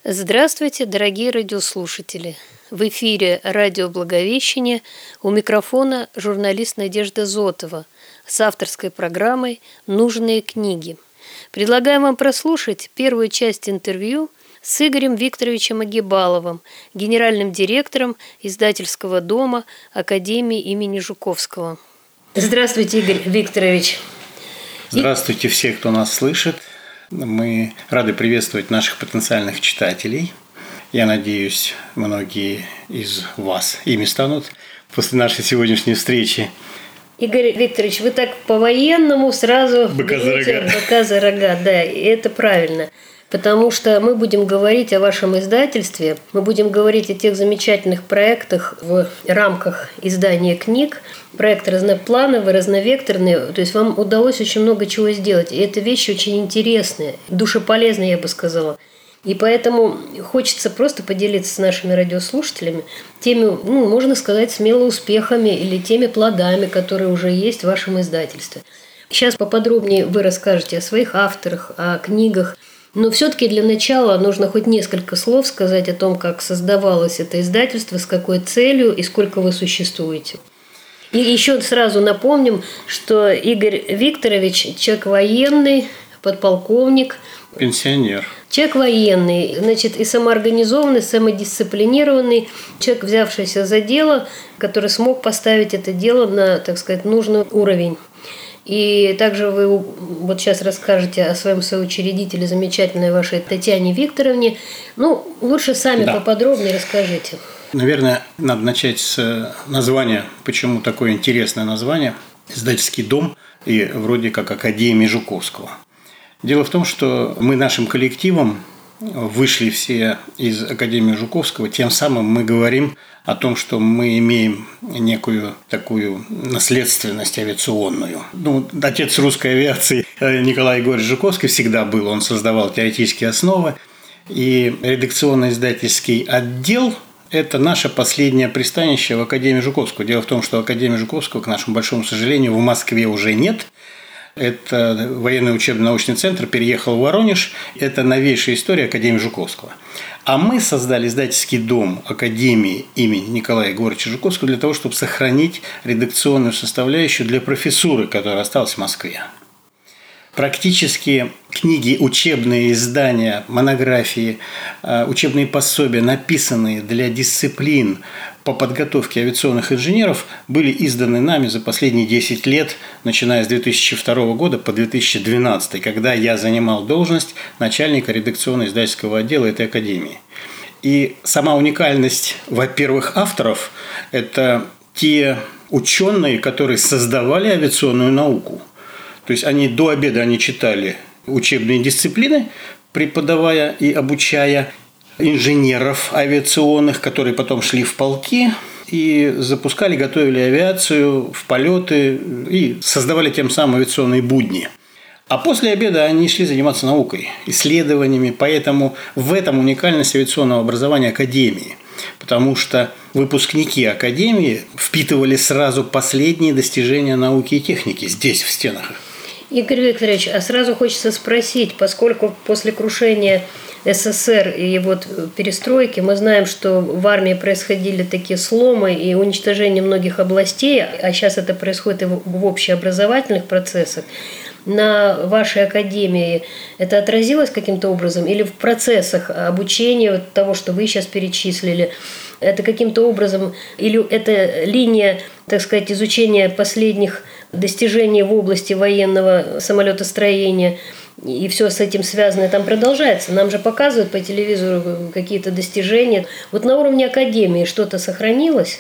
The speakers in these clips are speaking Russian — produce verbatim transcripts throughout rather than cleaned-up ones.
Здравствуйте, дорогие радиослушатели! В эфире радио «Благовещение», у микрофона журналист Надежда Зотова с авторской программой «Нужные книги». Предлагаем вам прослушать первую часть интервью с Игорем Викторовичем Агибаловым, генеральным директором издательского дома Академии имени Жуковского. Здравствуйте, Игорь Викторович! Здравствуйте все, кто нас слышит. Мы рады приветствовать наших потенциальных читателей. Я надеюсь, многие из вас ими станут после нашей сегодняшней встречи. Игорь Викторович, вы так по-военному сразу быка за рога. Быка за рога, да, и это правильно. Потому что мы будем говорить о вашем издательстве, мы будем говорить о тех замечательных проектах в рамках издания книг. Проект разноплановый, разновекторный. То есть вам удалось очень много чего сделать. И это вещи очень интересные, душеполезные, я бы сказала. И поэтому хочется просто поделиться с нашими радиослушателями теми, ну, можно сказать, смело успехами или теми плодами, которые уже есть в вашем издательстве. Сейчас поподробнее вы расскажете о своих авторах, о книгах. Но все-таки для начала нужно хоть несколько слов сказать о том, как создавалось это издательство, с какой целью и сколько вы существуете. И еще сразу напомним, что Игорь Викторович – человек военный, подполковник. Пенсионер. Человек военный, значит, и самоорганизованный, самодисциплинированный, человек, взявшийся за дело, который смог поставить это дело на, так сказать, нужный уровень. И также вы вот сейчас расскажете о своем соучредителе, замечательной вашей Татьяне Викторовне. Ну, лучше сами да. поподробнее расскажите. Наверное, надо начать с названия. Почему такое интересное название? Издательский дом и вроде как Академия Жуковского. Дело в том, что мы нашим коллективом вышли все из Академии Жуковского, тем самым мы говорим о том, что мы имеем некую такую наследственность авиационную. Ну, отец русской авиации Николай Егорович Жуковский всегда был, он создавал теоретические основы, и редакционно-издательский отдел – это наше последнее пристанище в Академии Жуковского. Дело в том, что Академия Жуковского, к нашему большому сожалению, в Москве уже нет. Это военный учебно-научный центр, переехал в Воронеж. Это новейшая история Академии Жуковского. А мы создали издательский дом Академии имени Николая Егоровича Жуковского для того, чтобы сохранить редакционную составляющую для профессуры, которая осталась в Москве. Практически книги, учебные издания, монографии, учебные пособия, написанные для дисциплин по подготовке авиационных инженеров, были изданы нами за последние десять лет, начиная с две тысячи второго года по две тысячи двенадцатый, когда я занимал должность начальника редакционно-издательского отдела этой академии. И сама уникальность, во-первых, авторов – это те ученые, которые создавали авиационную науку. То есть они до обеда они читали учебные дисциплины, преподавая и обучая инженеров авиационных, которые потом шли в полки и запускали, готовили авиацию в полеты и создавали тем самым авиационные будни. А после обеда они шли заниматься наукой, исследованиями, поэтому в этом уникальность авиационного образования Академии. Потому что выпускники Академии впитывали сразу последние достижения науки и техники здесь, в стенах. Игорь Викторович, а сразу хочется спросить, поскольку после крушения СССР и вот перестройки мы знаем, что в армии происходили такие сломы и уничтожение многих областей, а сейчас это происходит и в общеобразовательных процессах. На вашей академии это отразилось каким-то образом или в процессах обучения вот того, что вы сейчас перечислили? Это каким-то образом, или это линия, так сказать, изучения последних достижений в области военного самолетостроения и все с этим связанное там продолжается? Нам же показывают по телевизору какие-то достижения. Вот на уровне академии что-то сохранилось?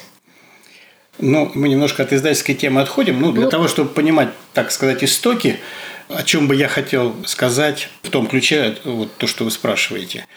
Ну, мы немножко от издательской темы отходим. Ну, для ну, того, чтобы понимать, так сказать, истоки, о чем бы я хотел сказать, в том ключе, вот то, что вы спрашиваете.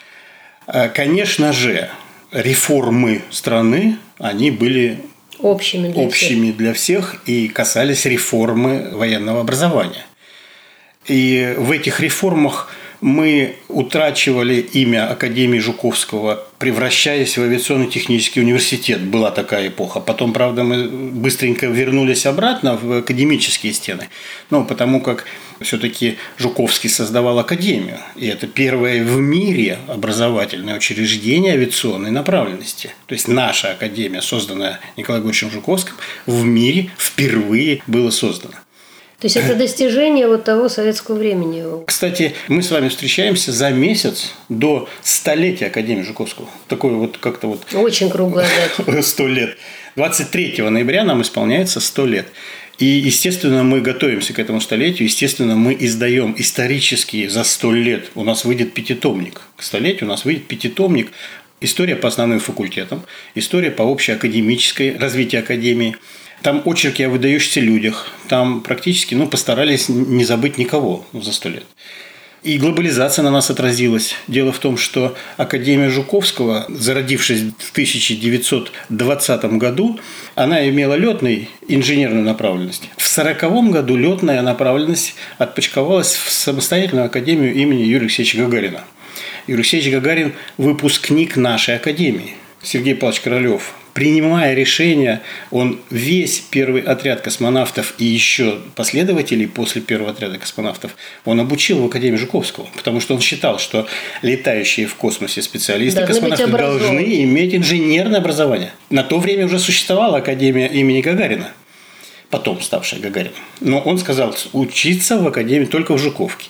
Конечно же, реформы страны, они были общими для, общими всех. для всех и касались реформы военного образования. И в этих реформах мы утрачивали имя Академии Жуковского, превращаясь в авиационно-технический университет. Была такая эпоха. Потом, правда, мы быстренько вернулись обратно в академические стены. Ну, потому как все-таки Жуковский создавал академию. И это первое в мире образовательное учреждение авиационной направленности. То есть наша академия, созданная Николаем Григорьевичем Жуковским, в мире впервые было создано. То есть это достижение вот того советского времени. Кстати, мы с вами встречаемся за месяц до столетия Академии Жуковского. Такое вот как-то вот... Очень круглая дата. Сто лет. двадцать третьего ноября нам исполняется сто лет. И, естественно, мы готовимся к этому столетию. Естественно, мы издаем исторические за сто лет. У нас выйдет пятитомник. К столетию у нас выйдет пятитомник. История по основным факультетам, история по общеакадемической, развитию академии. Там очерки о выдающихся людях. Там практически ну, постарались не забыть никого за сто лет. И глобализация на нас отразилась. Дело в том, что Академия Жуковского, зародившись в тысяча девятьсот двадцатом году, она имела летную инженерную направленность. В сороковом году летная направленность отпочковалась в самостоятельную академию имени Юрия Алексеевича Гагарина. Юрий Алексеевич Гагарин – выпускник нашей академии. Сергей Павлович Королёв, принимая решение, он весь первый отряд космонавтов и еще последователей после первого отряда космонавтов, он обучил в Академии Жуковского, потому что он считал, что летающие в космосе специалисты, должны космонавты должны иметь инженерное образование. На то время уже существовала Академия имени Гагарина, потом ставшая Гагарином. Но он сказал, учиться в Академии только в Жуковке.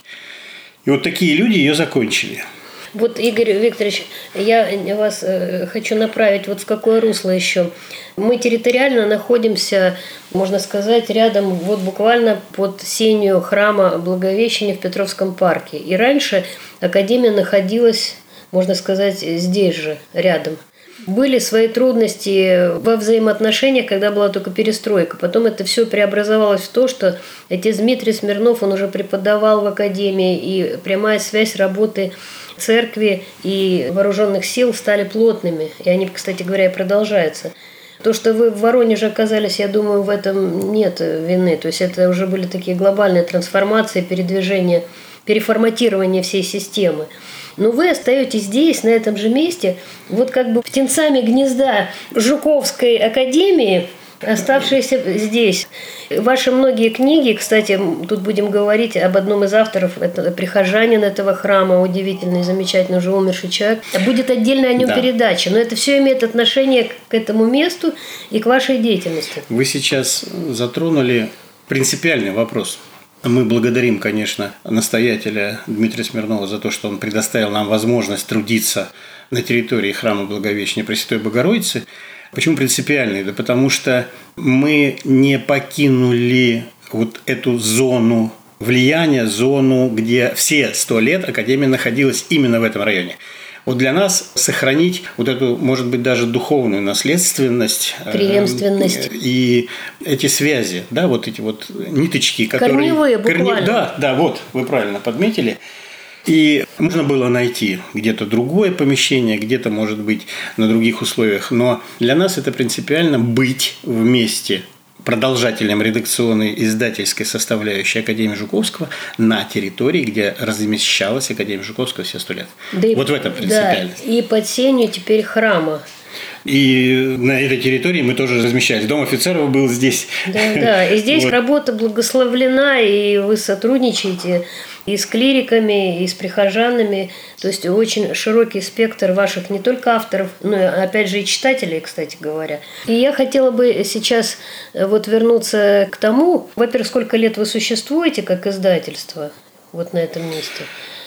И вот такие люди ее закончили. Вот, Игорь Викторович, я вас хочу направить вот в какое русло еще. Мы территориально находимся, можно сказать, рядом, вот буквально под сенью храма Благовещения в Петровском парке. И раньше академия находилась, можно сказать, здесь же, рядом. Были свои трудности во взаимоотношениях, когда была только перестройка. Потом это все преобразовалось в то, что отец Дмитрий Смирнов, он уже преподавал в академии, и прямая связь работы церкви и вооруженных сил стали плотными. И они, кстати говоря, и продолжаются. То, что вы в Воронеже оказались, я думаю, в этом нет вины. То есть это уже были такие глобальные трансформации, передвижения, переформатирование всей системы. Но вы остаетесь здесь, на этом же месте, вот как бы птенцами гнезда Жуковской академии, оставшиеся здесь. Ваши многие книги, кстати, тут будем говорить об одном из авторов, это прихожанин этого храма, удивительный, замечательный, уже умерший человек. Будет отдельная о нем да. передача, но это все имеет отношение к этому месту и к вашей деятельности. Вы сейчас затронули принципиальный вопрос. Мы благодарим, конечно, настоятеля Дмитрия Смирнова за то, что он предоставил нам возможность трудиться на территории храма Благовещения Пресвятой Богородицы. Почему принципиальный? Да потому что мы не покинули вот эту зону влияния, зону, где все сто лет Академия находилась именно в этом районе. Вот для нас сохранить вот эту, может быть, даже духовную наследственность, преемственность и эти связи, да, вот эти вот ниточки, которые... Корневые буквально. Корне... Да, да, вот, вы правильно подметили. И можно было найти где-то другое помещение, где-то, может быть, на других условиях. Но для нас это принципиально быть вместе продолжателем редакционной издательской составляющей Академии Жуковского на территории, где размещалась Академия Жуковского все сто лет. Да вот и, в этом принципиальность. Да, и под сенью теперь храма. И на этой территории мы тоже размещались. Дом офицеров был здесь. Да, да. И здесь вот. Работа благословлена, и вы сотрудничаете и с клириками, и с прихожанами. То есть очень широкий спектр ваших не только авторов, но и, опять же, и читателей, кстати говоря. И я хотела бы сейчас вот вернуться к тому, во-первых, сколько лет вы существуете как издательство вот на этом месте.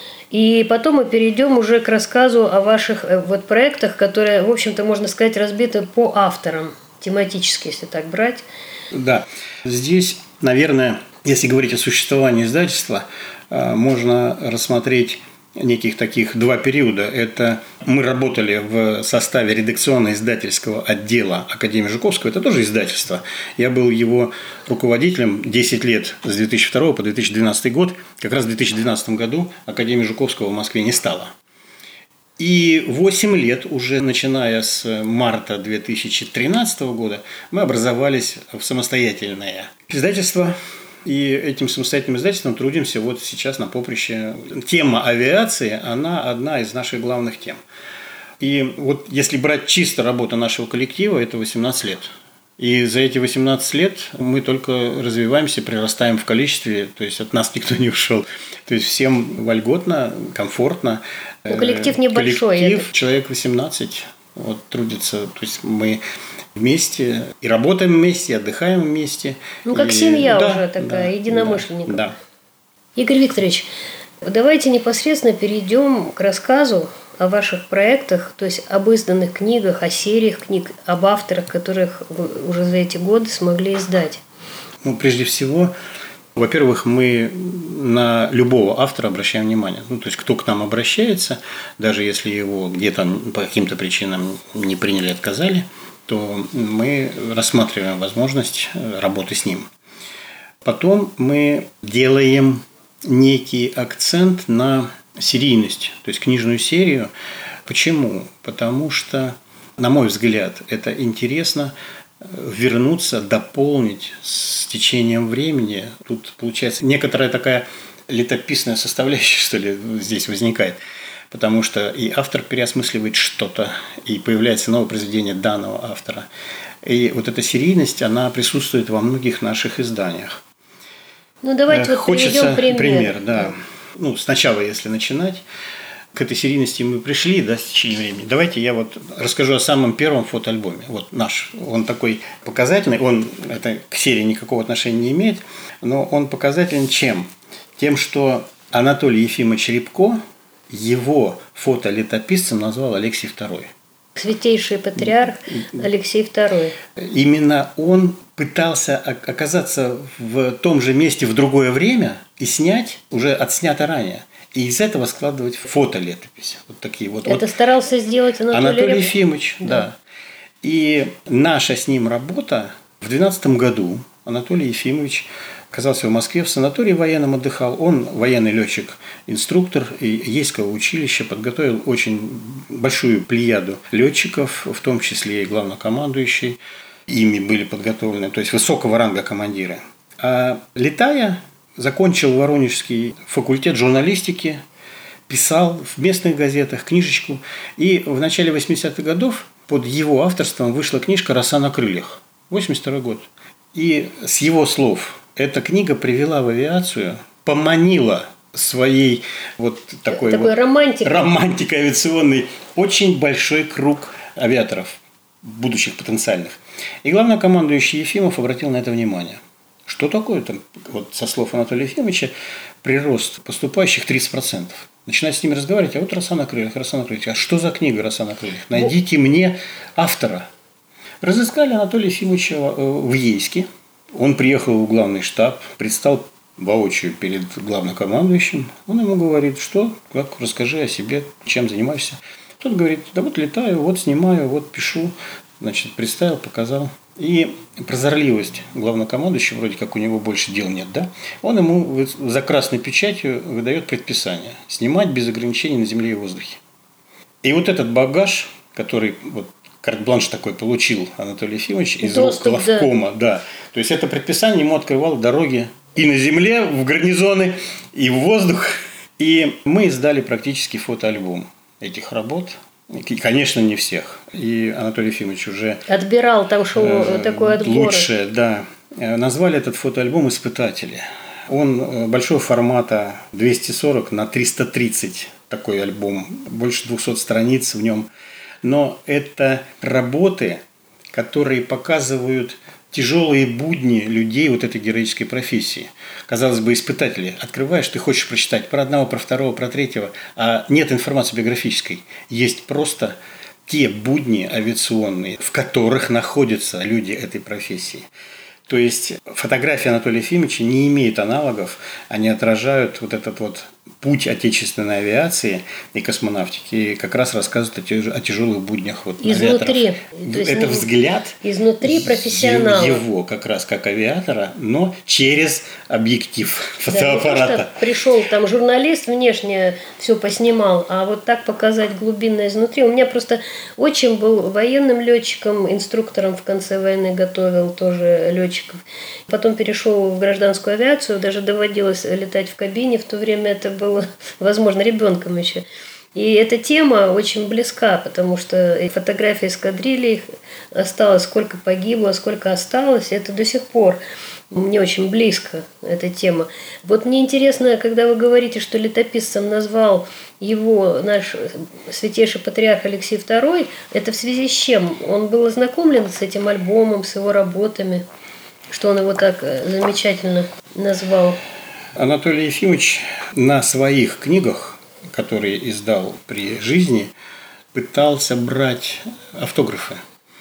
И потом мы перейдем уже к рассказу о ваших вот проектах, которые, в общем-то, можно сказать, разбиты по авторам, тематически, если так брать. Да, здесь, наверное, если говорить о существовании издательства, можно рассмотреть неких таких два периода. Это мы работали в составе редакционно-издательского отдела Академии Жуковского. Это тоже издательство. Я был его руководителем десять лет, с две тысячи второго по две тысячи двенадцатый год. Как раз в две тысячи двенадцатом году Академии Жуковского в Москве не стало. И восемь лет, уже начиная с марта две тысячи тринадцатого года, мы образовались в самостоятельное издательство И этим самостоятельным издательством трудимся вот сейчас на поприще. Тема авиации, она одна из наших главных тем. И вот если брать чисто работу нашего коллектива, это восемнадцать лет. И за эти восемнадцать лет мы только развиваемся, прирастаем в количестве, то есть от нас никто не ушел. То есть всем вольготно, комфортно. Ну, коллектив небольшой. Коллектив, это... человек восемнадцать, вот, трудится. То есть мы вместе и работаем вместе, и отдыхаем вместе. Ну, как и... семья да, уже такая, да, единомышленников. Да. Игорь Викторович, давайте непосредственно перейдем к рассказу о ваших проектах, то есть об изданных книгах, о сериях книг, об авторах, которых вы уже за эти годы смогли издать. Ну, прежде всего, во-первых, мы на любого автора обращаем внимание. Ну, то есть, кто к нам обращается, даже если его где-то по каким-то причинам не приняли, отказали, то мы рассматриваем возможность работы с ним. Потом мы делаем некий акцент на серийность, то есть книжную серию. Почему? Потому что, на мой взгляд, это интересно вернуться, дополнить с течением времени. Тут получается некоторая такая летописная составляющая, что ли, здесь возникает. Потому что и автор переосмысливает что-то, и появляется новое произведение данного автора. И вот эта серийность, она присутствует во многих наших изданиях. Ну, давайте вот Хочется приведем пример. пример, да. Ну, сначала, если начинать, к этой серийности мы пришли, да, с течением времени. Давайте я вот расскажу о самом первом фотоальбоме. Вот наш. Он такой показательный, он это к серии никакого отношения не имеет, но он показателен чем? Тем, что Анатолий Ефимович Рябко его фотолетописцем назвал Алексей второй. Святейший патриарх Алексей второй. Именно он пытался оказаться в том же месте в другое время и снять уже отснято ранее. И из этого складывать фотолетопись. Вот такие вот. Это вот. старался сделать Анатолий, Анатолий Ефимович, да. да. И наша с ним работа в двенадцатом году Анатолий Ефимович оказался в Москве, в санатории военном отдыхал. Он военный летчик, инструктор Ейского училища, подготовил очень большую плеяду летчиков, в том числе и главнокомандующий. Ими были подготовлены, то есть высокого ранга командиры. А летая, закончил Воронежский факультет журналистики, писал в местных газетах книжечку. И в начале восьмидесятых годов под его авторством вышла книжка «Роса на крыльях». восемьдесят второй год. И с его слов эта книга привела в авиацию, поманила своей вот такой, такой вот романтикой. романтикой авиационной очень большой круг авиаторов, будущих потенциальных. И главнокомандующий Ефимов обратил на это внимание. Что такое там, вот со слов Анатолия Ефимовича, прирост поступающих тридцать процентов. Начинать с ними разговаривать, а вот «Роса на крыльях», «Роса на крыльях». А что за книга «Роса на крыльях»? Найдите мне автора. Разыскали Анатолия Ефимовича в Ейске. Он приехал в главный штаб, предстал воочию перед главнокомандующим. Он ему говорит, что, как, расскажи о себе, чем занимаешься. Тот говорит, да вот летаю, вот снимаю, вот пишу. Значит, представил, показал. И прозорливость главнокомандующего, вроде как у него больше дел нет, да? Он ему за красной печатью выдает предписание снимать без ограничений на земле и воздухе. И вот этот багаж, который вот карт-бланш такой получил Анатолий Ефимович из рук главкома, да. да. То есть это предписание ему открывало дороги и на земле, в гарнизоны, и в воздух. И мы издали практически фотоальбом этих работ. И, конечно, не всех. И Анатолий Ефимович уже отбирал там шоу э, такой отбор. Лучше, да. Назвали этот фотоальбом «Испытатели». Он большого формата, двести сорок на триста тридцать, такой альбом, больше двухсот страниц в нем. Но это работы, которые показывают тяжелые будни людей вот этой героической профессии. Казалось бы, испытатели. Открываешь, ты хочешь прочитать про одного, про второго, про третьего, а нет информации биографической. Есть просто те будни авиационные, в которых находятся люди этой профессии. То есть фотографии Анатолия Ефимовича не имеют аналогов, они отражают вот этот вот путь отечественной авиации и космонавтики как раз рассказывает о тяжелых буднях вот изнутри. авиаторов. Это взгляд изнутри профессионала. Его как раз как авиатора, но через объектив фотоаппарата. Да, пришел там журналист, внешне все поснимал, а вот так показать глубинно изнутри. У меня просто отчим был военным летчиком, инструктором в конце войны готовил тоже летчиков. Потом перешел в гражданскую авиацию, даже доводилось летать в кабине, в то время это было возможно, ребенком еще. И эта тема очень близка, потому что фотографии эскадрильи осталось, сколько погибло, сколько осталось, это до сих пор мне очень близко, эта тема. Вот мне интересно, когда вы говорите, что летописцем назвал его наш святейший патриарх Алексей второй, это в связи с чем? Он был ознакомлен с этим альбомом, с его работами, что он его так замечательно назвал? Анатолий Ефимович на своих книгах, которые издал при жизни, пытался брать автографы.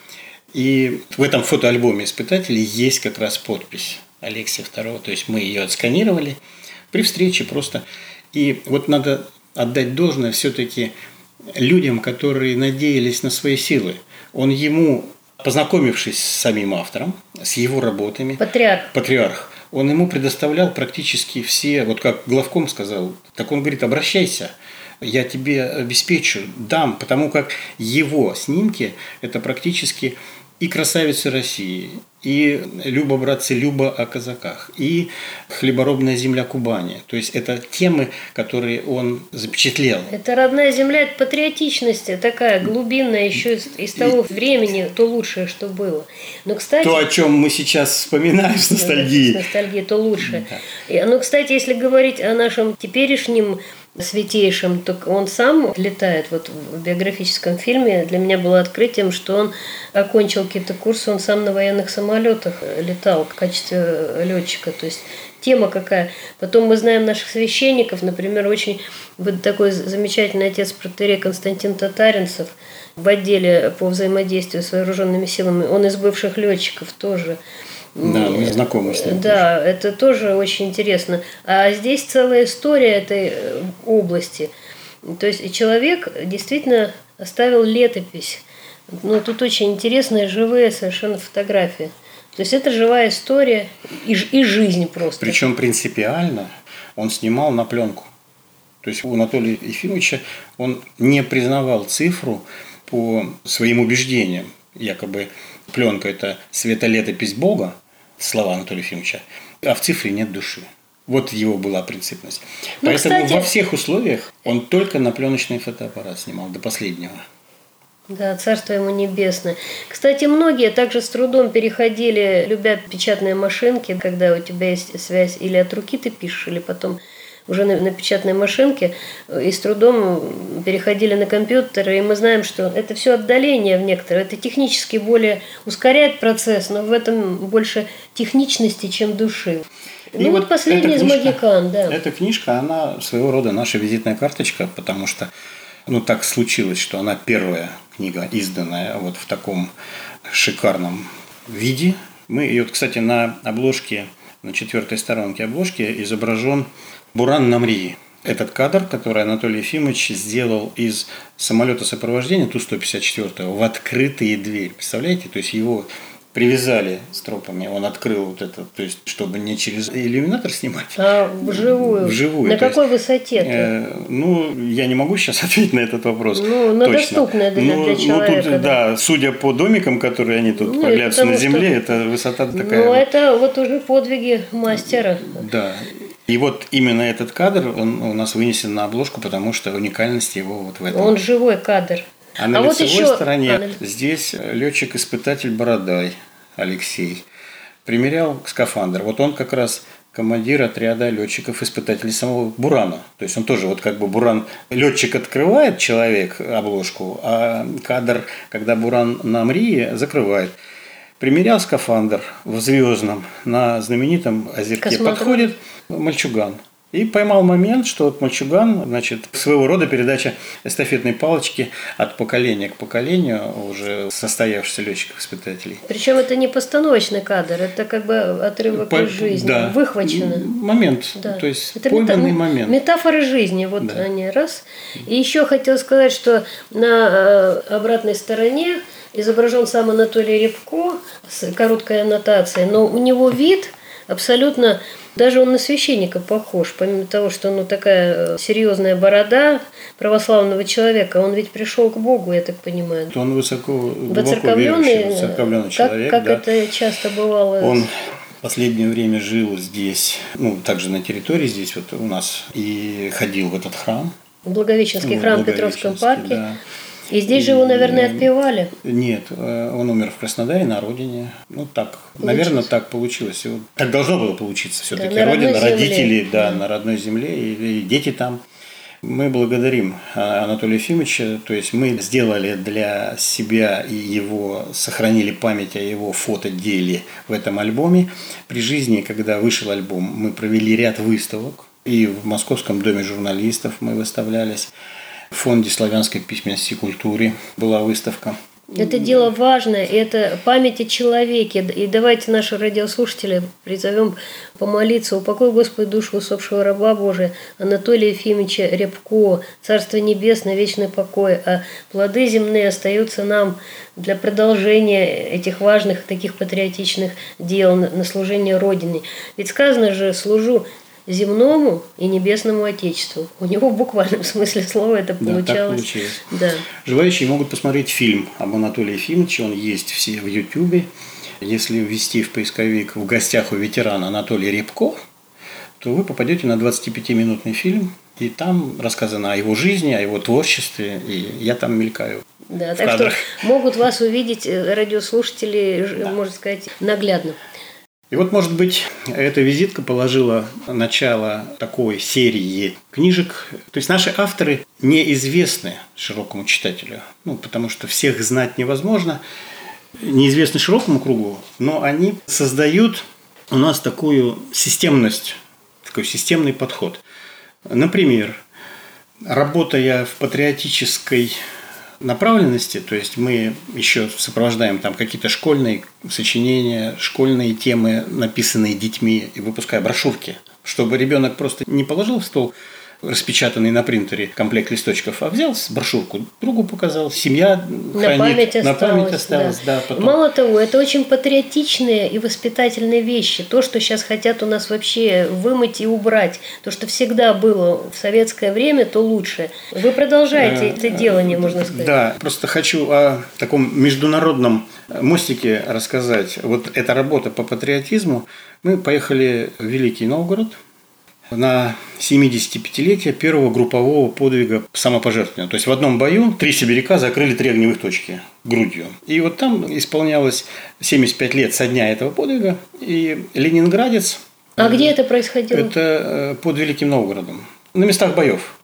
И в этом фотоальбоме испытателей есть как раз подпись Алексия второго. То есть мы ее отсканировали при встрече просто. И вот надо отдать должное все-таки людям, которые надеялись на свои силы. Он ему, познакомившись с самим автором, с его работами, Патриарх. Патриарх, он ему предоставлял практически все, вот как главком сказал, так он говорит, обращайся, я тебе обеспечу, дам, потому как его снимки – это практически и «Красавицы России», и «Люба, братцы, Люба» о казаках, и «Хлеборобная земля Кубани». То есть это темы, которые он запечатлел. Это родная земля, это патриотичность такая глубинная еще из, из того и... времени, то лучшее, что было. Но, кстати, то, о чем мы сейчас вспоминаем с ностальгией. С ностальгией, то лучше. Да. Но, кстати, если говорить о нашем теперешнем святейшим, то он сам летает. Вот в биографическом фильме для меня было открытием, что он окончил какие-то курсы, он сам на военных самолетах летал в качестве летчика. То есть тема какая. Потом мы знаем наших священников, например, очень вот такой замечательный отец протоиерей Константин Татаринцев в отделе по взаимодействию с вооруженными силами. Он из бывших летчиков тоже. Да, мы знакомы с ним. Да, тоже. Это тоже очень интересно. А здесь целая история этой области. То есть человек действительно оставил летопись. Ну, тут очень интересные, живые совершенно фотографии. То есть это живая история и, и жизнь просто. Причем принципиально он снимал на пленку. То есть у Анатолия Ефимовича он не признавал цифру по своим убеждениям. Якобы пленка – это светолетопись Бога, слова Анатолия Ефимовича, а в цифре нет души. Вот его была принципность. Ну, поэтому кстати, во всех условиях он только на пленочный фотоаппарат снимал до последнего. Да, царство ему небесное. Кстати, многие также с трудом переходили, любя печатные машинки, когда у тебя есть связь, или от руки ты пишешь, или потом уже на, на печатной машинке, и с трудом переходили на компьютеры, и мы знаем, что это все отдаление в некоторые, это технически более ускоряет процесс, но в этом больше техничности, чем души. И ну вот, вот последний из книжка, «Магикан», да. Эта книжка, она своего рода наша визитная карточка, потому что ну, так случилось, что она первая книга, изданная вот в таком шикарном виде. Мы ее, кстати, на обложке, на четвертой сторонке обложки изображен Буран на Мрии. Этот кадр, который Анатолий Ефимович сделал из самолета сопровождения Ту сто пятьдесят четыре в открытые двери. Представляете? То есть его привязали стропами, он открыл вот это, то есть чтобы не через иллюминатор снимать, а вживую. Вживую. На то какой есть, высоте? Э, ну, я не могу сейчас ответить на этот вопрос. Ну, но доступная для, ну, для человека. Ну, тут, да. да, судя по домикам, которые они тут ну, появляются на земле, что... это высота такая. Ну, вот. Это вот уже подвиги мастера. Да. И вот именно этот кадр, он у нас вынесен на обложку, потому что уникальность его вот в этом. Он живой кадр. А на а лицевой вот еще... стороне а, здесь летчик-испытатель Бородай Алексей примерял скафандр. Вот он как раз командир отряда летчиков-испытателей самого Бурана. То есть он тоже вот как бы Буран, летчик открывает человек обложку, а кадр, когда Буран на Мрии, закрывает. Примерял скафандр в Звездном на знаменитом озерке. Космодром. Подходит мальчуган. И поймал момент, что вот мальчуган, значит, своего рода передача эстафетной палочки от поколения к поколению уже состоявшихся летчиков-испытателей. Причем это не постановочный кадр, это как бы отрывок По... из жизни, да. выхвачено. Момент, да. то есть это пойманный мета... момент. Метафоры жизни, вот да. они, раз. И еще хотел сказать, что на обратной стороне изображен сам Анатолий Рябко с короткой аннотацией, но у него вид абсолютно, даже он на священника похож, помимо того, что ну, такая серьезная борода православного человека, он ведь пришел к Богу, я так понимаю. Он высоко, глубоко верующий, воцерковленный человек. Как, как да. это часто бывало? Он в последнее время жил здесь, ну, также на территории здесь вот у нас, и ходил в этот храм. Благовещенский ну, храм в Петровском парке. Да. И здесь и, же его, наверное, отпевали? Нет, он умер в Краснодаре, на родине. Ну, так, получилось. Наверное, так получилось. Так должно было получиться все-таки. Да, Родина, родители, да, да, на родной земле, и, и дети там. Мы благодарим Анатолия Ефимовича, то есть мы сделали для себя и его, сохранили память о его фотоделе в этом альбоме. При жизни, когда вышел альбом, мы провели ряд выставок, и в Московском доме журналистов мы выставлялись. В фонде славянской письменности и культуры была выставка. Это дело важное, это память о человеке. И давайте наши радиослушатели призовем помолиться. Упокой, Господи, душу усопшего раба Божия Анатолия Ефимовича Рябко, Царство Небесное, вечный покой. А плоды земные остаются нам для продолжения этих важных, таких патриотичных дел на служение Родине. Ведь сказано же, служу земному и небесному Отечеству. У него в буквальном смысле слова это получалось. Да, так получилось. Да. Желающие могут посмотреть фильм об Анатолии Ефимовиче, он есть все в Ютубе. Если ввести в поисковик «В гостях у ветерана Анатолий Рябко», то вы попадете на двадцатипятиминутный фильм, и там рассказано о его жизни, о его творчестве, и я там мелькаю. Да, так кадрах. Что могут вас увидеть радиослушатели, да. Можно сказать, наглядно. И вот, может быть, эта визитка положила начало такой серии книжек. То есть наши авторы неизвестны широкому читателю, ну, потому что всех знать невозможно, неизвестны широкому кругу, но они создают у нас такую системность, такой системный подход. Например, работая в патриотической направленности, то есть мы еще сопровождаем там какие-то школьные сочинения, школьные темы, написанные детьми, и выпуская брошюрки, чтобы ребенок просто не положил в стол распечатанный на принтере комплект листочков, а взял брошюрку, другу показал, семья на хранит, память осталось. На память осталось да. Да, потом. Мало того, это очень патриотичные и воспитательные вещи. То, что сейчас хотят у нас вообще вымыть и убрать. То, что всегда было в советское время, то лучше. Вы продолжаете это делание, можно сказать. Да, просто хочу о таком международном мостике рассказать. Вот эта работа по патриотизму. Мы поехали в Великий Новгород на семидесятипятилетие первого группового подвига самопожертвования. То есть в одном бою три сибиряка закрыли три огневых точки грудью. И вот там исполнялось семьдесят пять лет со дня этого подвига. И ленинградец... А где это происходило? Это под Великим Новгородом. На местах боев.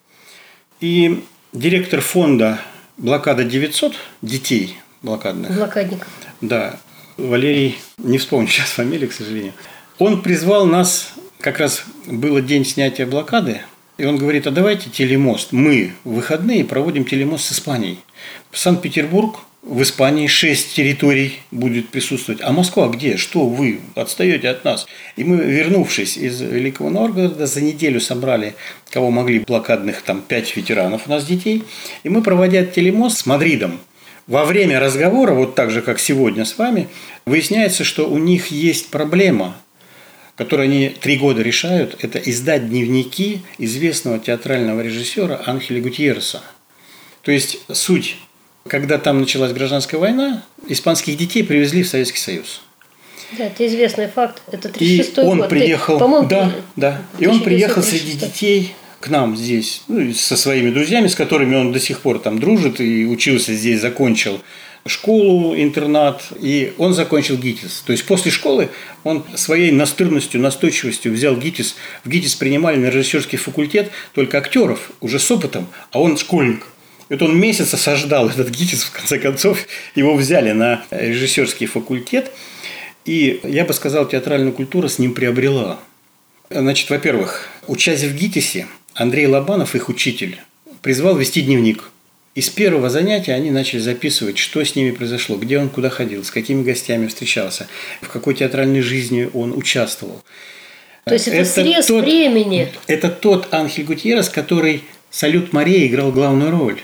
И директор фонда «Блокада девятьсот» детей блокадных. Блокадников. Да. Валерий, не вспомню сейчас фамилию, к сожалению. Он призвал нас... Как раз был день снятия блокады, и он говорит, а давайте телемост. Мы в выходные проводим телемост с Испанией. Санкт-Петербург, в Испании шесть территорий будет присутствовать. А Москва где? Что вы отстаете от нас? И мы, вернувшись из Великого Новгорода, за неделю собрали, кого могли, блокадных, там пять ветеранов у нас детей. И мы, проводя телемост с Мадридом, во время разговора, вот так же, как сегодня с вами, выясняется, что у них есть проблема, которую они три года решают, это издать дневники известного театрального режиссера Анхеля Гутьерреса. То есть суть, когда там началась гражданская война, испанских детей привезли в Советский Союз. Да, это известный факт. Это тридцать шестой год. И он приехал, Ты, по-моему, да, да. И он приехал среди детей к нам здесь, ну, со своими друзьями, с которыми он до сих пор там дружит и учился здесь, закончил школу, интернат, и он закончил ГИТИС. То есть после школы он своей настырностью, настойчивостью взял ГИТИС. В ГИТИС принимали на режиссерский факультет только актеров, уже с опытом, а он школьник. И вот он месяц осаждал этот ГИТИС, в конце концов его взяли на режиссерский факультет. И, я бы сказал, театральная культура с ним приобрела. Значит, во-первых, учась в ГИТИСе, Андрей Лобанов, их учитель, призвал вести дневник. И с первого занятия они начали записывать, что с ними произошло, где он куда ходил, с какими гостями встречался, в какой театральной жизни он участвовал. То есть это, это срез тот, времени. Это тот Анхель Гутьеррес, который «Салют Мария» играл главную роль.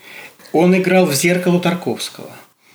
Он играл в «Зеркало» Тарковского.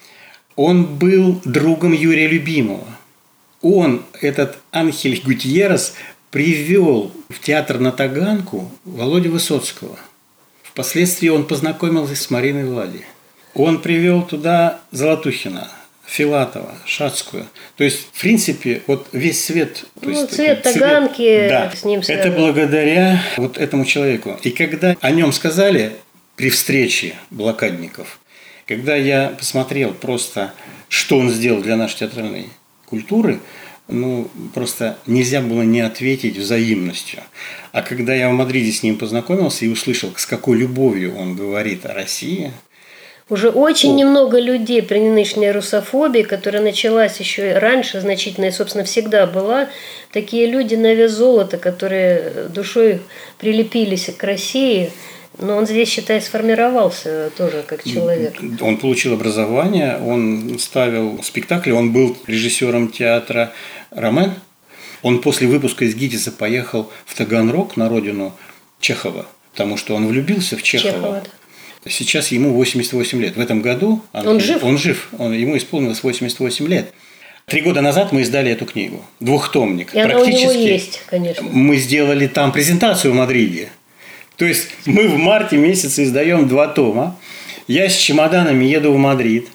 Он был другом Юрия Любимого. Он, этот Анхель Гутьеррес, привел в театр на Таганку Володю Высоцкого. Впоследствии он познакомился с Мариной Влади. Он привел туда Золотухина, Филатова, Шацкую. То есть, в принципе, вот весь свет... Ну, есть, цвет Таганки, да, с ним связан. Это благодаря вот этому человеку. И когда о нем сказали при встрече блокадников, когда я посмотрел просто, что он сделал для нашей театральной культуры, ну, просто нельзя было не ответить взаимностью. А когда я в Мадриде с ним познакомился и услышал, с какой любовью он говорит о России... Уже очень О. немного людей при нынешней русофобии, которая началась еще раньше, значительно и, собственно, всегда была, такие люди на вес золота, которые душой прилепились к России, но он здесь, считай, сформировался тоже как человек. Он получил образование, он ставил спектакли, он был режиссером театра «Ромен». Он после выпуска из ГИТИСа поехал в Таганрог, на родину Чехова, потому что он влюбился в Чехова. Чехова. Сейчас ему восемьдесят восемь лет. В этом году он, он жив? Он жив. Он, ему исполнилось восемьдесят восемь лет. Три года назад мы издали эту книгу. Двухтомник. И она у него есть, конечно. Мы сделали там презентацию в Мадриде. То есть мы в марте месяце издаем два тома. Я с чемоданами еду в Мадрид.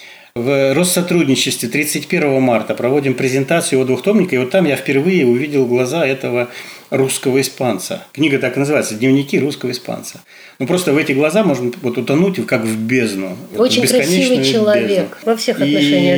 В Россотрудничестве тридцать первого марта проводим презентацию его двухтомника. И вот там я впервые увидел глаза этого русского испанца. Книга так и называется «Дневники русского испанца». Ну, просто в эти глаза можно вот утонуть, как в бездну. Очень красивый человек бездну. Во всех отношениях.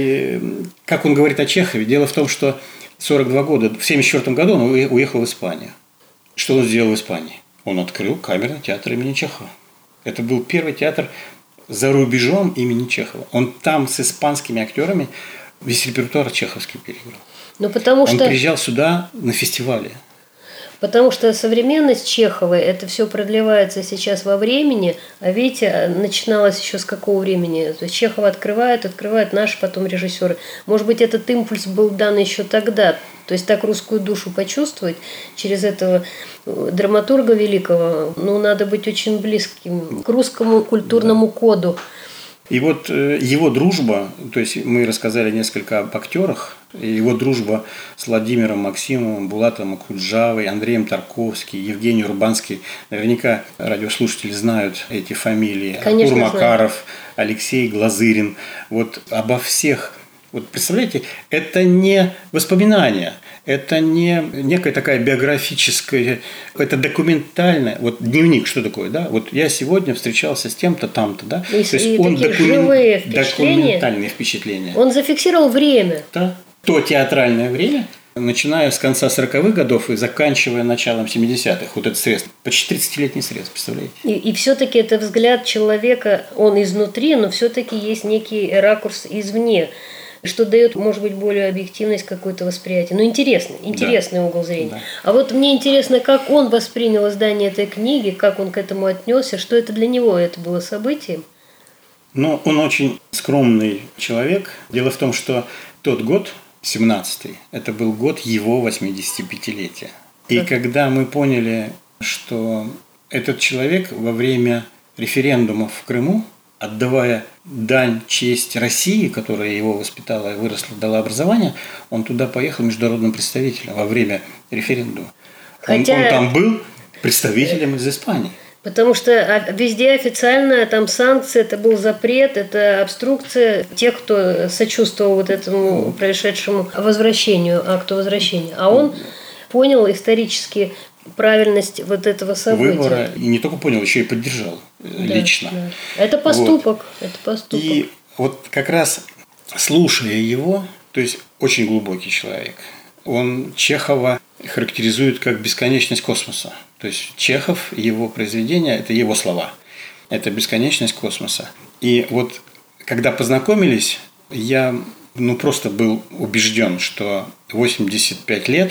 И как он говорит о Чехове, дело в том, что сорок два года, в семьдесят четвёртом году он уехал в Испанию. Что он сделал в Испании? Он открыл камерный театр имени Чехова. Это был первый театр за рубежом имени Чехова. Он там с испанскими актерами весь репертуар чеховский переиграл. Ну, потому что... Он приезжал сюда на фестивале. Потому что современность Чеховой, это все продлевается сейчас во времени, а видите, начиналось еще с какого времени? То есть Чехова открывает, открывает наши потом режиссеры. Может быть, этот импульс был дан еще тогда. То есть так русскую душу почувствовать через этого драматурга великого, ну, надо быть очень близким к русскому культурному да. коду. И вот его дружба, то есть мы рассказали несколько об актерах, его дружба с Владимиром Максимовым, Булатом Акуджавой, Андреем Тарковским, Евгений Урбанский. Наверняка радиослушатели знают эти фамилии. Конечно, Артур Макаров, Алексей Глазырин. Вот обо всех. Вот представляете, это не воспоминания, это не некая такая биографическая, это документальное. Вот дневник, что такое, да? Вот я сегодня встречался с тем-то, там-то, да? И, То есть и он такие докумен... живые впечатления. Документальные впечатления. Он зафиксировал время. Да. То театральное время, начиная с конца сороковых годов и заканчивая началом семидесятых. Вот этот срез, почти тридцатилетний срез, представляете? И, и все-таки это взгляд человека, он изнутри, но все-таки есть некий ракурс извне, что дает, может быть, более объективность какое-то восприятие. Ну, интересный, интересный да. угол зрения. Да. А вот мне интересно, как он воспринял издание этой книги, как он к этому отнесся, что это для него это было событием? Ну, он очень скромный человек. Дело в том, что тот год, семнадцатый, это был год его восьмидесятипятилетия. И как? Когда мы поняли, что этот человек во время референдумов в Крыму, отдавая дань, честь России, которая его воспитала и выросла, дала образование, он туда поехал международным представителем во время референдума. Хотя... Он, он там был представителем из Испании. Потому что везде официально там санкции, это был запрет, это обструкция тех, кто сочувствовал вот этому происшедшему возвращению, акту возвращения. А он понял исторически правильность вот этого события. Выбора. И не только понял, еще и поддержал да, лично. Да. Это поступок. Вот. Это поступок. И вот как раз слушая его, то есть очень глубокий человек, он Чехова характеризует как бесконечность космоса. То есть Чехов, его произведения – это его слова. Это бесконечность космоса. И вот когда познакомились, я ну, просто был убежден, что восемьдесят пять лет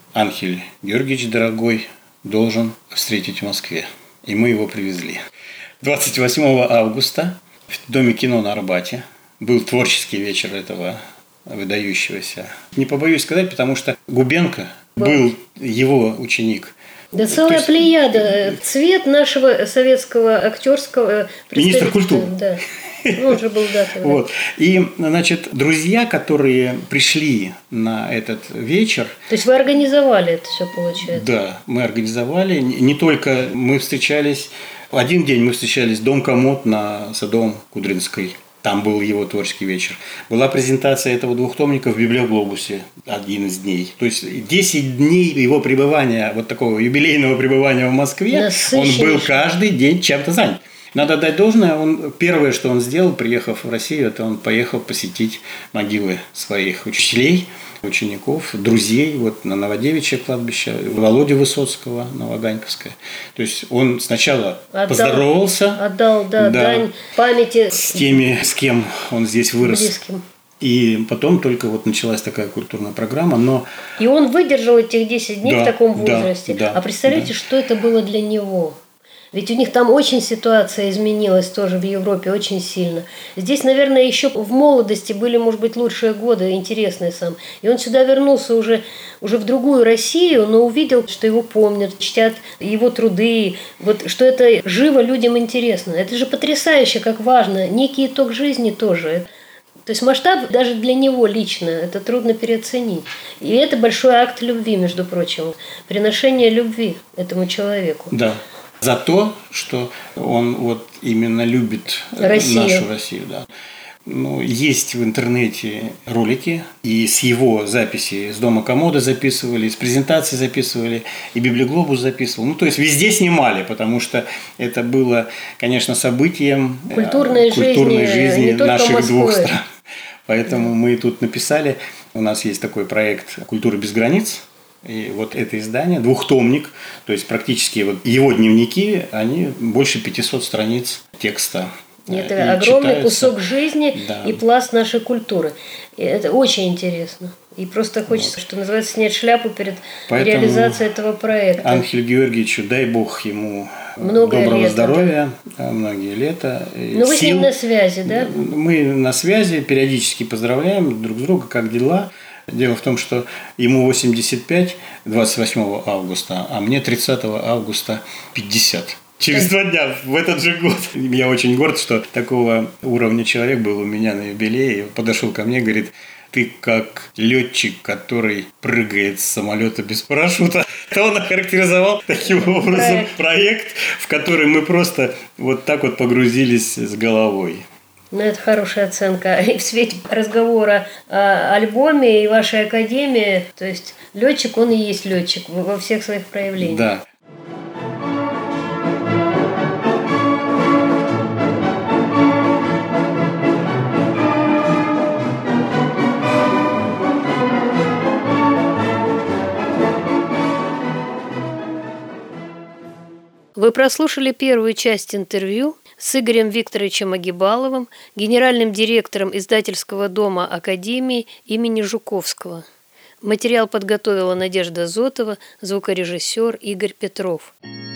Анхель Георгиевич, дорогой, должен встретить в Москве. И мы его привезли. двадцать восьмого августа в Доме кино на Арбате был творческий вечер этого выдающегося. Не побоюсь сказать, потому что Губенко был его ученик. Да целая есть... плеяда. Цвет нашего советского актерского министра культуры. Да. Ну, он же был, да. Вот. И, значит, друзья, которые пришли на этот вечер... То есть вы организовали это все, получается? Да, мы организовали. Не только мы встречались... Один день мы встречались в Дом Комод на Садовом Кудринской. Там был его творческий вечер. Была презентация этого двухтомника в Библиоглобусе один из дней. То есть десять дней его пребывания, вот такого юбилейного пребывания в Москве, он был каждый день чем-то занят. Надо отдать должное, он, первое, что он сделал, приехав в Россию, это он поехал посетить могилы своих учителей, учеников, друзей, вот на Новодевичье кладбище, Володю Высоцкого, Новоганьковское. То есть он сначала отдал, поздоровался. Отдал, да, да, дань памяти. С теми, с кем он здесь вырос. Близким. И потом только вот началась такая культурная программа, но... И он выдержал этих десять дней, да, в таком возрасте. Да, да, а представляете, да. что это было для него? Ведь у них там очень ситуация изменилась тоже в Европе, очень сильно. Здесь, наверное, еще в молодости были, может быть, лучшие годы, интересные сам. И он сюда вернулся уже, уже в другую Россию, но увидел, что его помнят, чтят его труды, вот, что это живо людям интересно. Это же потрясающе, как важно. Некий итог жизни тоже. То есть масштаб даже для него лично, это трудно переоценить. И это большой акт любви, между прочим. Приношение любви этому человеку. Да. За то, что он вот именно любит Россию. Нашу Россию. Да. Ну, есть в интернете ролики, и с его записи, с Дома Комода записывали, с презентации записывали, и Библиоглобус записывал. Ну, то есть везде снимали, потому что это было, конечно, событием культурной, культурной жизни, жизни наших Москвы. двух стран. Поэтому да. мы тут написали, у нас есть такой проект «Культура без границ». И вот это издание, двухтомник, то есть практически вот его дневники, они больше пятисот страниц текста. Это огромный читаются. Кусок жизни, да. и пласт нашей культуры. И это очень интересно. И просто хочется, вот. Что называется, снять шляпу перед Поэтому реализацией этого проекта. Анхелю Георгиевичу, дай Бог ему Многое доброго лето, здоровья, да. многие лета. Но вы с ним на связи, да? Мы на связи, периодически поздравляем друг друга, как дела. Дело в том, что ему восемьдесят пять двадцать восьмого августа, а мне тридцатого августа пятьдесят. Через два дня, в этот же год. Я очень горд, что такого уровня человек был у меня на юбилее. Он подошел ко мне и говорит: ты как летчик, который прыгает с самолета без парашюта. Это он охарактеризовал таким образом проект. проект, в который мы просто вот так вот погрузились с головой. Ну, это хорошая оценка. И в свете разговора о альбоме и вашей академии, то есть летчик, он и есть летчик во всех своих проявлениях. Да. Вы прослушали первую часть интервью с Игорем Викторовичем Агибаловым, генеральным директором издательского дома Академии имени Жуковского. Материал подготовила Надежда Зотова, звукорежиссер Игорь Петров.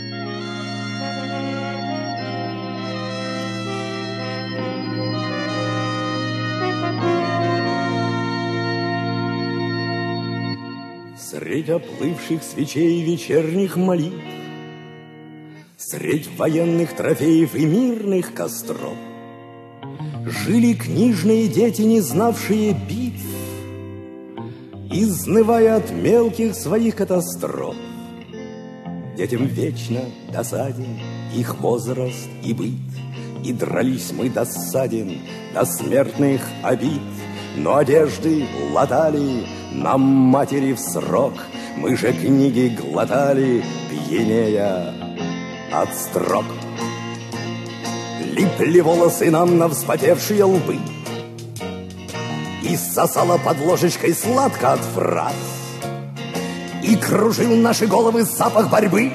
Средь оплывших свечей вечерних молитв, средь военных трофеев и мирных костров жили книжные дети, не знавшие битв, изнывая от мелких своих катастроф. Детям вечно досаден их возраст и быт, и дрались мы досаден до смертных обид. Но одежды латали нам матери в срок, мы же книги глотали, пьянея от строк. Липли волосы нам на вспотевшие лбы, и сосала под ложечкой сладко от фраз, и кружил наши головы запах борьбы,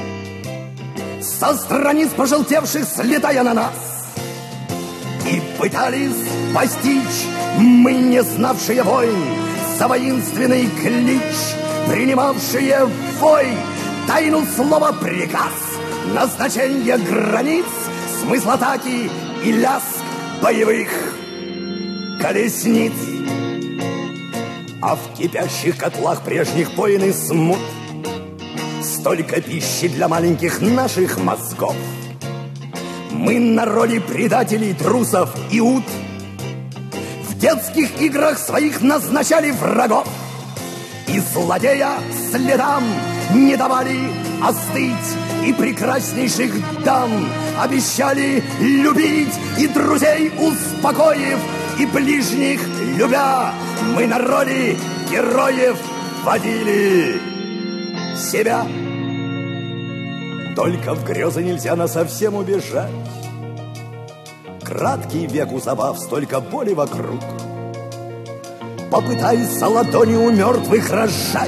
со страниц пожелтевших слетая на нас. И пытались постичь мы, не знавшие войн, за воинственный клич принимавшие вой, тайну слова приказ, назначение границ, смысл атаки и лязг боевых колесниц. А в кипящих котлах прежних войн и смут столько пищи для маленьких наших мозгов. Мы на роли предателей, трусов и ут в детских играх своих назначали врагов, и злодея следам не давали остыть, и прекраснейших дам обещали любить, и друзей успокоив, и ближних любя, мы на роли героев водили себя. Только в грезы нельзя насовсем убежать. Краткий век у забав, столько боли вокруг. Попытайся ладони у мертвых разжать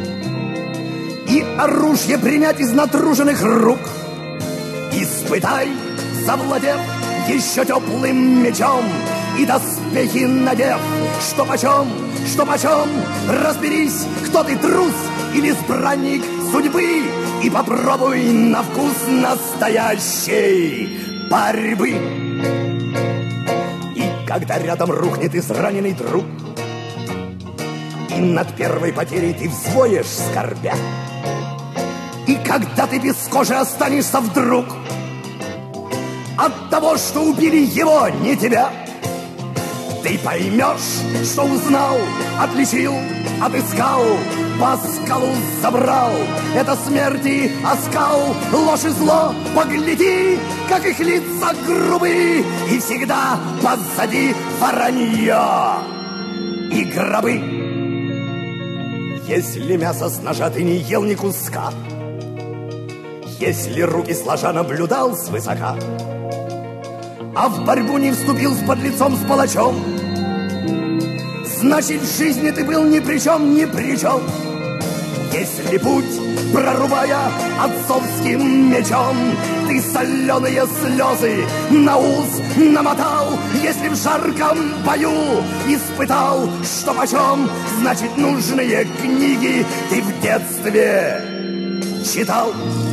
и оружие принять из натруженных рук. Испытай, завладев еще теплым мечом, и доспехи надев, что почем, что почем. Разберись, кто ты, трус или избранник судьбы, и попробуй на вкус настоящей борьбы. И когда рядом рухнет израненный друг, и над первой потерей ты взвоешь скорбя, и когда ты без кожи останешься вдруг от того, что убили его, не тебя, ты поймешь, что узнал, отличил, отыскал, по скалу забрал. Это смерти оскал, ложь и зло, погляди, как их лица грубые, и всегда позади воронье и гробы. Если мясо с ножа ты не ел ни куска, если руки сложа наблюдал свысока, а в борьбу не вступил с подлецом, с палачом, значит, в жизни ты был ни при чем, ни при чем. Если путь, прорубая отцовским мечом, ты соленые слезы на ус намотал, если в жарком бою испытал, что почем, значит, нужные книги ты в детстве читал.